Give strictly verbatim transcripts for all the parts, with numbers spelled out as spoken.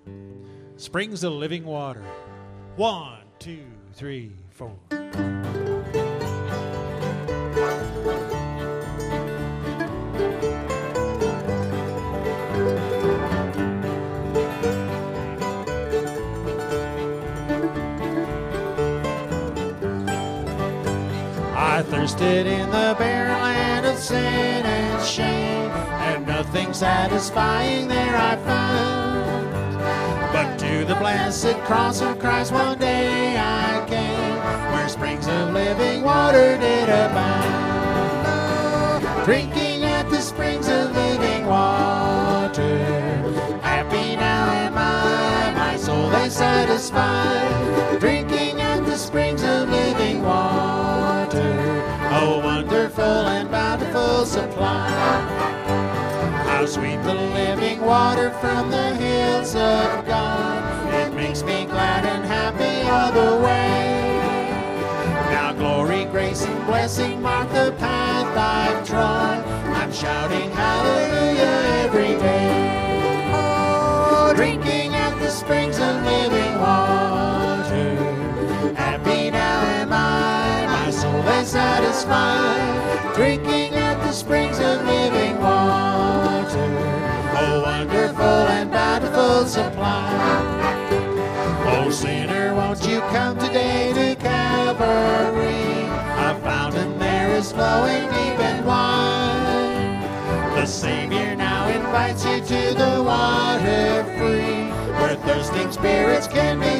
Springs of living water. One, two, three, four. I thirsted in the barren land of sin and shame, and nothing satisfying there I found. But to the blessed cross of Christ one day I came, where springs of living water did abound. Drinking at the springs of living water, happy now am I, my soul they satisfy. Drinking at the springs of living water, oh wonderful and bountiful supply. How sweet the living water from the hills of God. It makes me glad and happy all the way. Now glory, grace, and blessing mark the path I've trod. I'm shouting hallelujah every day. Oh, drinking at the springs of living water, happy now am I, my soul is satisfied. Drinking at the springs of living water, oh wonderful and bountiful supply. Oh sinner, won't you come today to Calvary? A fountain there is flowing deep and wide. The Savior now invites you to the water free, where thirsting spirits can be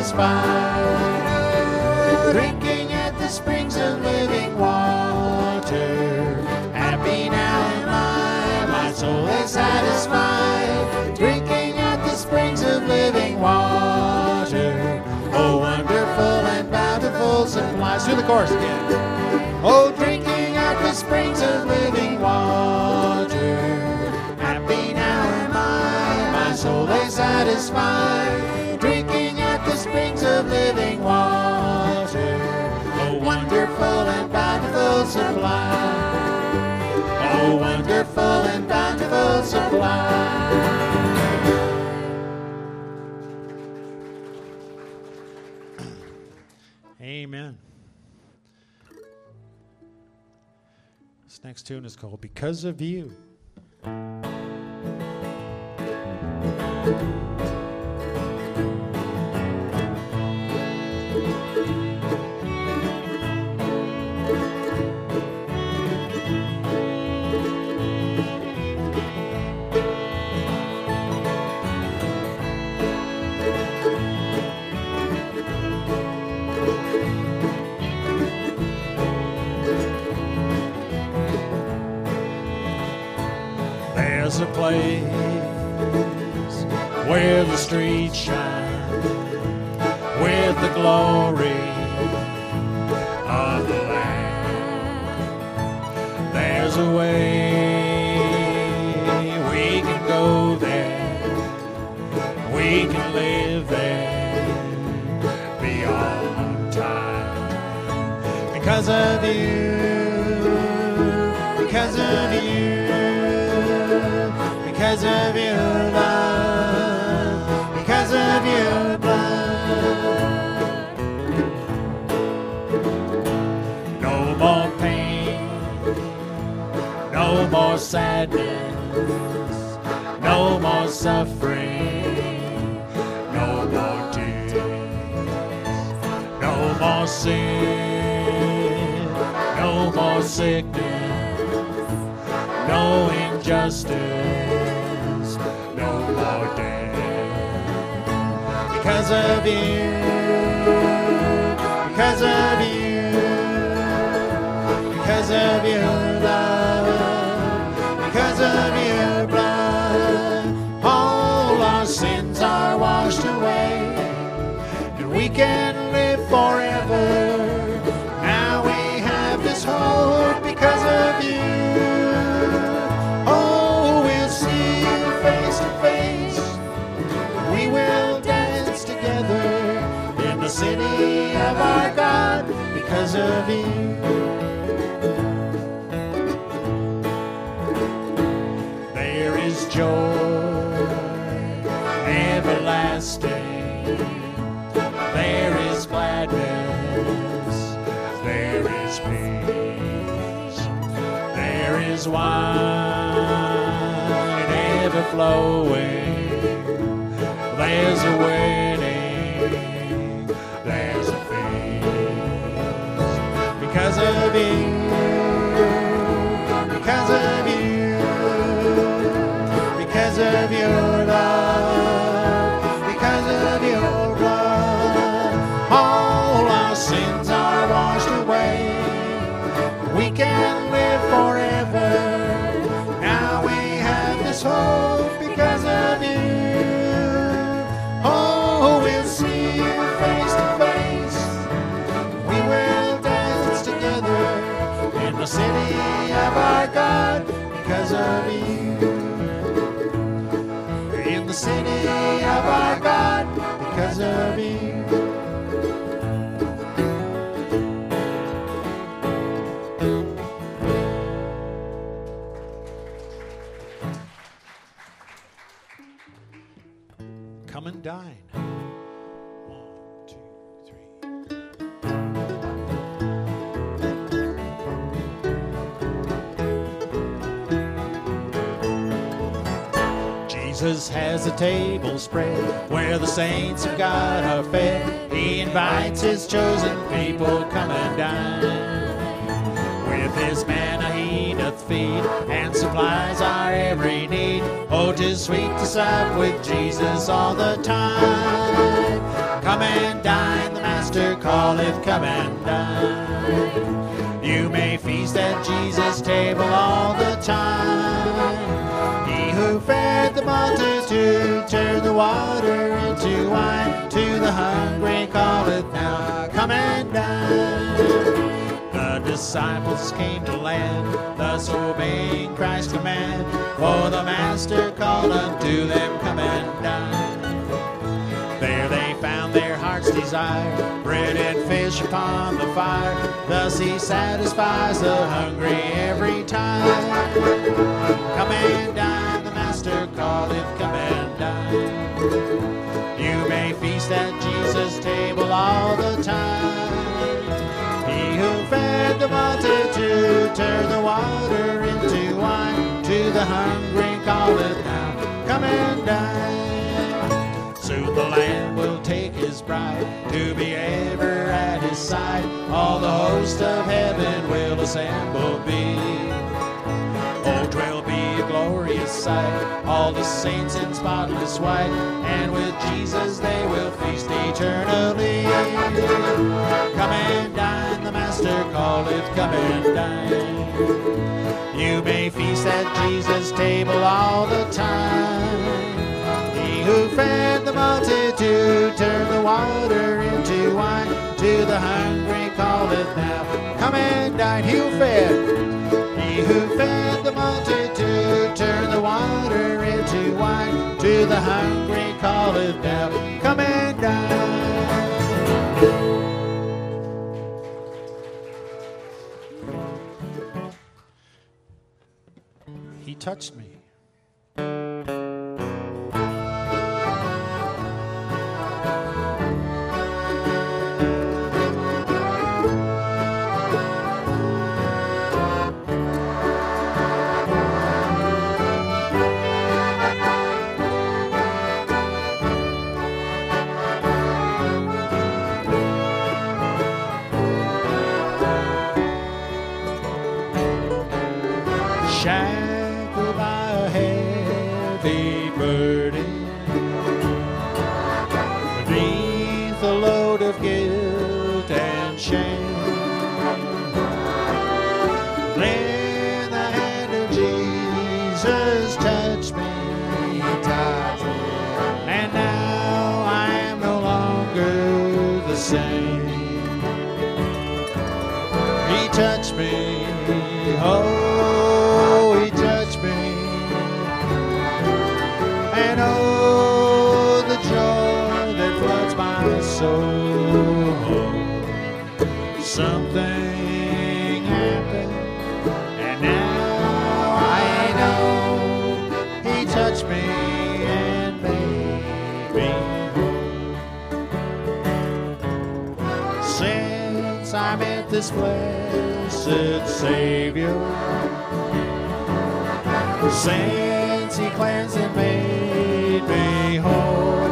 satisfied. Drinking at the springs of living water, happy now am I, my soul is satisfied. Drinking at the springs of living water, oh wonderful and bountiful supply. Through the chorus again. Oh, drinking at the springs of living water, happy now am I, my soul is satisfied. Drinking at the springs of living water, oh wonderful and bountiful supply. Oh wonderful and bountiful supply. Amen. This next tune is called Because of You. There's a place where the streets shine with the glory of the Lamb. There's a way we can go there, we can live there beyond time. Because of you, because of you, because of your love, because of your blood. No more pain, no more sadness, no more suffering, no more tears, no more sin, no more sickness, no injustice, no more death. Because of you, because of you, because of your love, because of your blood, all our sins are washed away, and we can live forever. Now we have this hope because of you. Oh, we'll see you face to face. We will dance together in the city of our God because of you. There is joy everlasting everlasting. There is gladness, there is peace, there is wine ever flowing. There's a wedding, there's a feast. Because of you, because of you, because of your love, because of your blood, all our sins are washed away. We can live forever. Now we have this hope because of you. Oh, we'll see you face to face. We will dance together in the city of our God because of you. In the city of our God because of you. Come and dine. One, two, three. Jesus has a table spread where the saints of God are fed. He invites his chosen people, come and dine. With his manna he doth feed and supplies our every need. Oh, 'tis sweet to sup with Jesus all the time. Come and dine, the Master calleth, come and dine. You may feast at Jesus' table all the time. He who fed the multitude turned the water into wine. To the hungry calleth, now come and dine. The disciples came to land, thus obeying Christ's command. For the Master called unto them, come and dine. There they found their heart's desire, bread and fish upon the fire. Thus he satisfies the hungry every time. Come and dine, the Master calleth, come and dine. You may feast at Jesus' table all the time. He who fed the multitude turned the water into wine. To the hungry calleth, now come and dine. Soon the Lamb will take his bride to be ever at his side. All the host of heaven will assemble be. Oh, 'twill be a glorious sight, all the saints in spotless white, and with Jesus they will feast eternally. Come and dine, the Master calleth, come and dine. You may feast at Jesus' table all the time. He who fed the multitude turned the water into wine. To the hungry calleth, now come and dine. He who fed, he who fed the multitude turned the water into wine. To the hungry calleth, now come and dine. He touched me. Shackled by a heavy burden, beneath a load of guilt and shame. Then the hand of Jesus touched me, touched me, and now I am no longer the same. He touched me, oh. And oh, the joy that floods my soul. Something happened, and now I know He touched me and made me this blessed Savior. Since he cleansed and made me whole,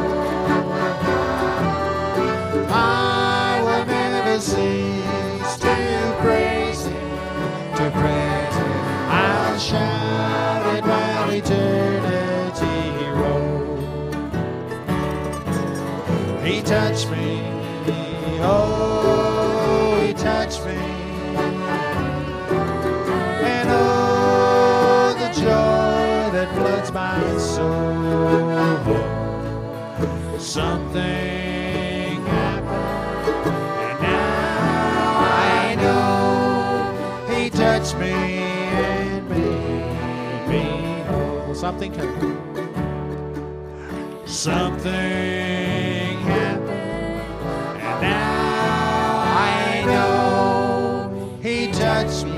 I will never cease to praise him, to praise him. I'll shout it while eternity rolls. He touched me, oh, he touched me, and oh, the joy that floods my soul. Something happened, and now I know he touched me and made me whole. Something happened. Something happened, and now I know he touched me